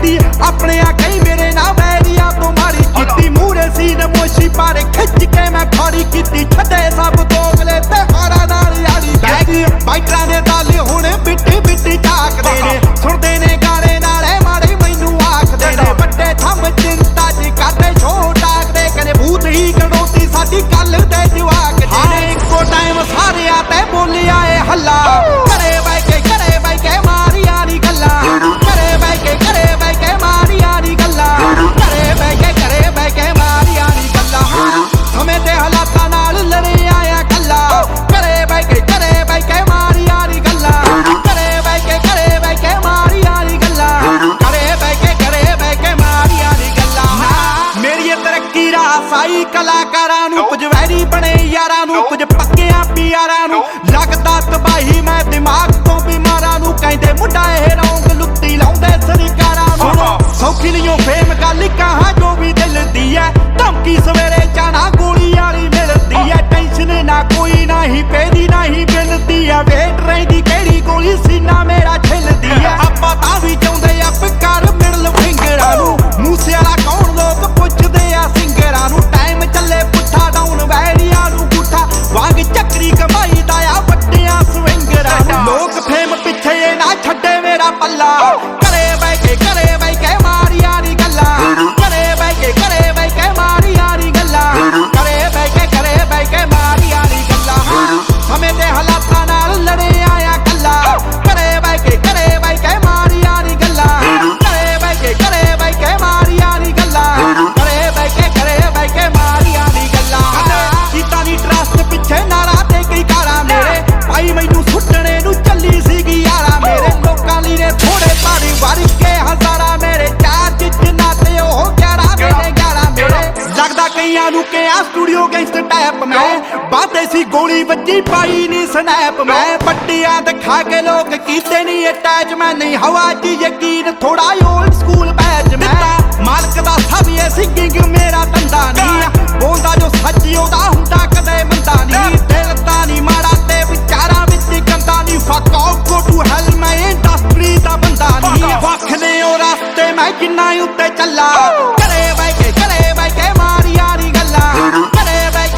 कीती अपने आ गई मेरे ना वैरिया तो मारी कीती मूरे सीन मोशी पारे खिच के मैं खड़ी कीती छदे सब दोगले ते हारा नाल यारी बैगी बाइटरां ने दाले हुणे बिट्टी बिट्टी झाकदे ने सुणदे ने गाने नाले माड़े मैनू आखदे ने वड्डे थंब चिंता जी करदे छोट आखदे कने भूत ही गणोती साडी गल ते जवाक ने इक्को टाइम सारे आते बोलिया ए हल्ला करे बाई के मारिया नी गल्ला करे बाई के मारिया नी गल्ला करे बाई के मारिया नी गल्ला समय ते हालातां नाल लड़े आया कल्ला करे बाई के मारिया नी गल्ला करे बाई के मारिया नी गल्ला करे बाई के मारिया नी गल्ला मेरी तरक्की रासाई कलाकारां नूं कुछ वैरी बने यारां नूं कुछ पक्कियां पियारां नूं लगदा तबाही मैं दिमाग तो बीमारां नूं कहंदे मुंडा ए रौंग लुੱਟੀ लाउंदे सरकारां नूं सौखी नहीं फेम गल कहां जो भी दिल दी है धमकी सवेरे जाना गोली वाली मिलदी है टेंशन ना कोई ना ही पेदी ना ही मिलदी है वेट रहिंदी केड़ी गोली सीना मेरा छिलदी है आपां तां भी चाहुंदे अप कर मिडल फिंगरां नूं मूसे वाला कौन लोग पुछदे आ सिंगरां नूं टाइम चले पुठा डाउन वैरिया नूं गुठा वांग चक्री कमाई दा आ वड्डियां स्विंगरां लोग फेम पिछे ना छड्डे मेरा पल्ला करे बाई के मारिया नी गल्ला करे बाई के मारिया नी गल्ला करे बाई के मारिया नी गल्ला समय ते हालातां नाल लड़े आया कल्ला करे बाई के मारिया नी गल्ला करे बाई के मारिया नी गल्ला करे बाई के मारिया नी गल्ला कीता नी ट्रस्ट पिछे नारा ते कई कारा मेरे भाई मैनू सुट्टने नू चली सीगी यारा मेरे लोकां ली ने थोड़े पारी वारी के हजारा मेरे चार जिन्ना ते ओह 11 मेरे 11 मेरे लगदा कईयां नू कि आ स्टूडियो गैंगस्टर टाइप मैं बाते सी गोली बच्ची पाई नी स्नैप मैं पट्टियां दिखा के लोग कीते नी अटैच मैं नहीं हवा च यकीन थोड़ा ओल्ड स्कूल बैच मैं मालक दा सब ये सिंगिंग मेरा धंधा नहीं बोलदा जो सच्ची ओदा हुंदा कदे मंदा नहीं दिल दा नी माड़ा ते विचारां विच गंदा नी fuck out go to hell मैं इंडस्ट्री दा बंदा नहीं वख ने ओ रास्ते मैं जिन्ना उत्ते चला करे बाई के मारिया नी गल्ला करे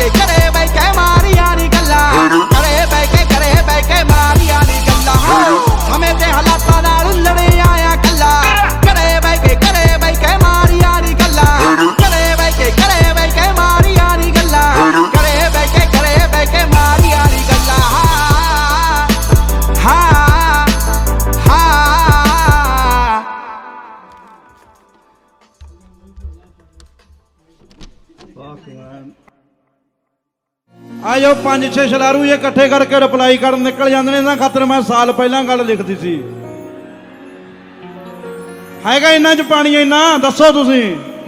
बाई के मारिया नी गल्ला करे बाई के मारिया नी गल्ला समय ते हालातां नाल लड़े आया कल्ला करे बाई के मारिया नी गल्ला करे बाई के मारिया नी गल्ला करे बाई के मारिया नी गल्ला ਆ ਜਾਓ 5-6 ਸ਼ਲਾਰੂ ਇਹ ਇਕੱਠੇ ਕਰਕੇ ਰਿਪਲਾਈ ਕਰਨ ਨਿਕਲ ਜਾਂਦੇ ਨੇ ਇਹਨਾਂ ਖਾਤਰ ਮੈਂ ਸਾਲ ਪਹਿਲਾਂ ਗੱਲ ਲਿਖਦੀ ਸੀ ਹੈਗਾ ਇਹਨਾਂ 'ਚ ਪਾਣੀ ਇੰਨਾ ਦੱਸੋ ਤੁਸੀਂ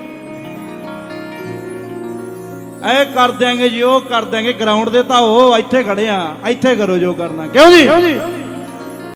ਇਹ ਕਰ ਦਿਆਂਗੇ ਜੀ ਉਹ ਕਰ ਦਿਆਂਗੇ ਗਰਾਊਂਡ ਦੇ ਤਾਂ ਉਹ ਇੱਥੇ ਖੜੇ ਆ ਇੱਥੇ ਕਰੋ ਜੋ ਕਰਨਾ ਕਿਉਂ ਜੀ